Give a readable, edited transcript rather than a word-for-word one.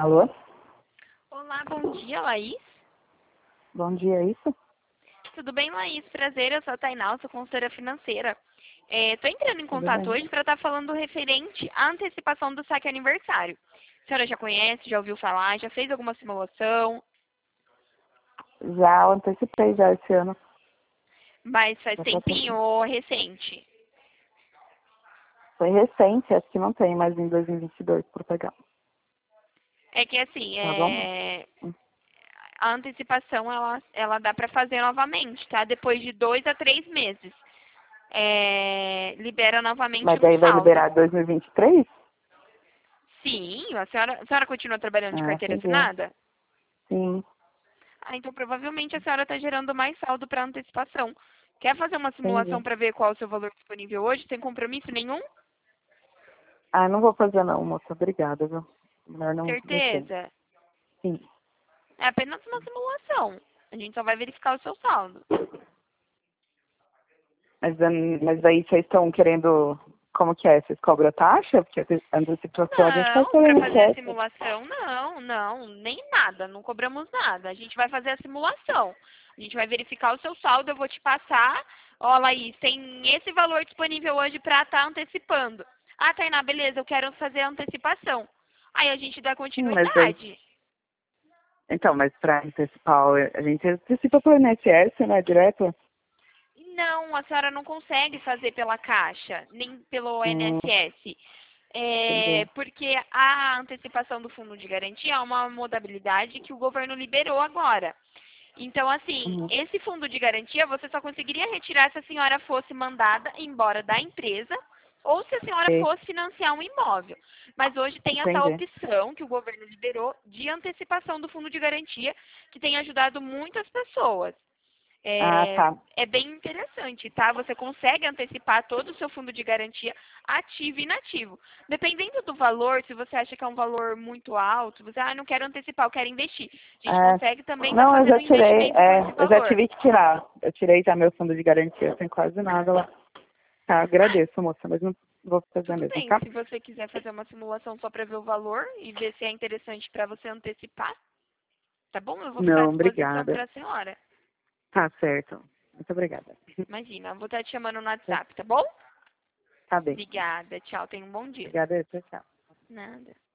Alô? Olá, bom dia, Laís. Bom dia, é isso? Tudo bem, Laís? Prazer, eu sou a Tainá, sou consultora financeira. Estou entrando em Tudo contato bem? hoje para estar falando referente à antecipação do saque aniversário. A senhora já conhece, já ouviu falar, já fez alguma simulação, Já antecipei já esse ano. mas faz Já tá tempinho ou recente? Foi recente, acho que não tem mais em 2022 por pegar. É que assim, Tá bom? a antecipação ela dá para fazer novamente, tá? Depois de 2 a 3 meses. Libera novamente Mas um daí vai saldo. liberar 2023? Sim, a senhora continua trabalhando de Ah, carteira entendi. assinada? Sim, Então provavelmente a senhora está gerando mais saldo para antecipação. Quer fazer uma simulação entendi. para ver qual é o seu valor disponível hoje, sem compromisso nenhum? Ah, não vou fazer não, moça. Obrigada, viu? Melhor não mexer. Certeza. Sim. É apenas uma simulação. A gente só vai verificar o seu saldo. Mas aí vocês estão querendo... Como que é? Vocês cobram taxa? Porque a antecipação a gente faz Não, pelo para fazer a INSS. simulação, não, nem nada, não cobramos nada. A gente vai fazer a simulação. A gente vai verificar o seu saldo, eu vou te passar. Ó, Laís, tem esse valor disponível hoje para estar antecipando. Ah, Tainá, beleza, eu quero fazer a antecipação. Aí a gente dá Sim, mas aí... continuidade. Então, mas para antecipar, a gente antecipa pelo INSS, né? Direto? Não, a senhora não consegue fazer pela Caixa, nem pelo Hum, INSS. entendi. Porque a antecipação do fundo de garantia é uma modalidade que o governo liberou agora. Então, assim, Uhum. esse fundo de garantia você só conseguiria retirar se a senhora fosse mandada embora da empresa ou se a senhora E- fosse financiar um imóvel. Mas hoje tem essa Entendi. opção que o governo liberou de antecipação do fundo de garantia, que tem ajudado muitas pessoas. Ah, tá. É bem interessante, tá? Você consegue antecipar todo o seu fundo de garantia ativo e inativo. Dependendo do valor, se você acha que é um valor muito alto, você, não quero antecipar, eu quero investir. A gente consegue também estar Não, eu já fazendo tirei, investimento com esse eu já valor. tive que tirar. Eu tirei já meu fundo de garantia, eu tenho quase nada lá. Tá, Ah, agradeço, moça, mas não vou fazer tudo mesmo, bem. tá? Se você quiser fazer uma simulação só para ver o valor e ver se é interessante para você antecipar, tá bom? Eu vou ficar à Não, disposição obrigada. para a senhora. Tá certo. Muito obrigada. Imagina, eu vou estar te chamando no WhatsApp, tá bom? Tá bem. Obrigada, tchau, tenha um bom dia. Obrigada, tchau, tchau. Nada.